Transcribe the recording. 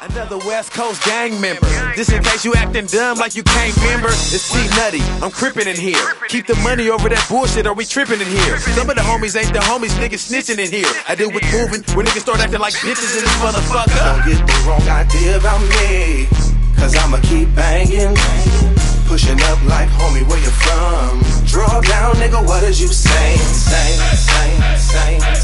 Another West Coast gang member. Just in case you acting dumb like you can't remember. It's C-Nutty, I'm crippin' in here. Keep the money over that bullshit or we trippin' in here. Some of the homies ain't the homies, niggas snitching in here. I deal with moving when niggas start acting like bitches in this motherfucker. Don't get the wrong idea about me, cause I'ma keep banging. Pushing up like, homie, where you from? Draw down, nigga, what is you saying? Saying.